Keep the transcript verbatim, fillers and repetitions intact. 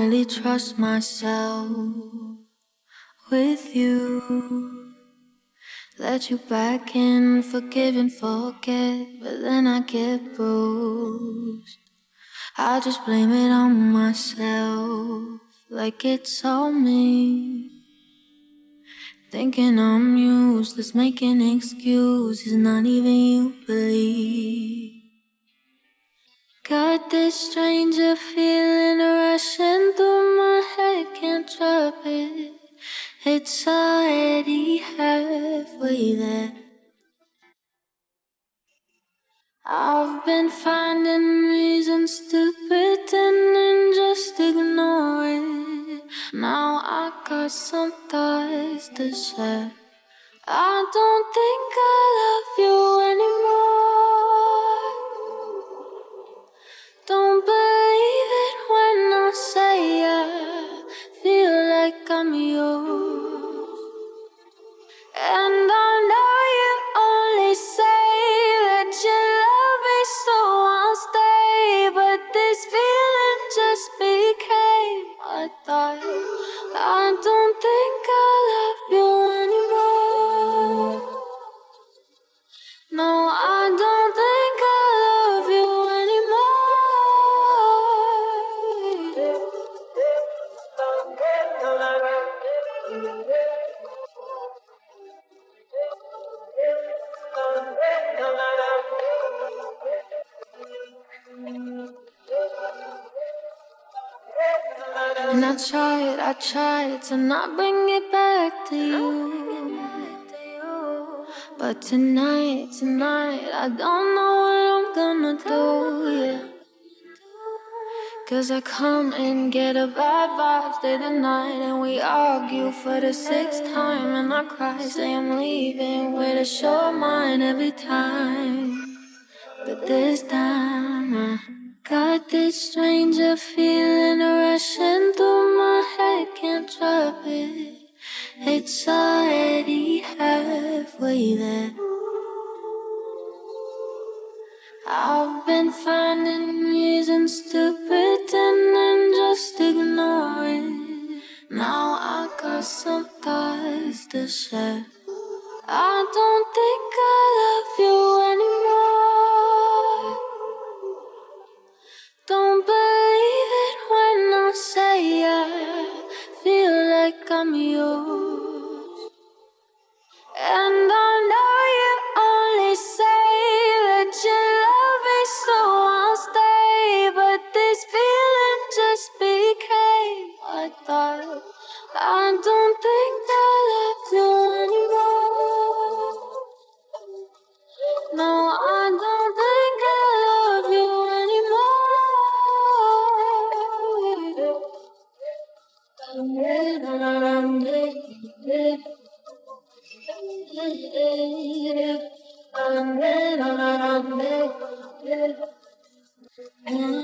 really trust myself with you. Let you back in, forgive and forget, but then I get bruised. I just blame it on myself, like it's all me. Thinking I'm useless, making excuses, not even you believe. Got this stranger feeling rushing through my head, can't drop it. It's already halfway there. I've been finding reasons to pretend and just ignore it. Now I got some thoughts to share. I don't think I love you anymore. Don't believe it when I say I feel like I'm yours. And I know you only say that you love me, so I'll stay. But this feeling just became a thought. I don't think I love you anymore. No, I don't think I love you anymore. And I tried, I tried to not bring it back to you. But tonight, tonight, I don't know what I'm gonna do, yeah. Cause I come and get a bad vibe, stay the night, and we argue for the sixth time. And I cry, say I'm leaving with a short mind every time. But this time I got this stranger feeling rushing through my head, can't drop it. It's already halfway there. I've been finding reasons to pretend and just ignore it. Now I got some thoughts to share. I don't think I love you anymore. Don't believe it when I say I feel like I'm yours. And I know you only say that you love me, so I'll stay. But this feeling just became a thought. I don't think I love you anymore. No, I don't think I love you anymore.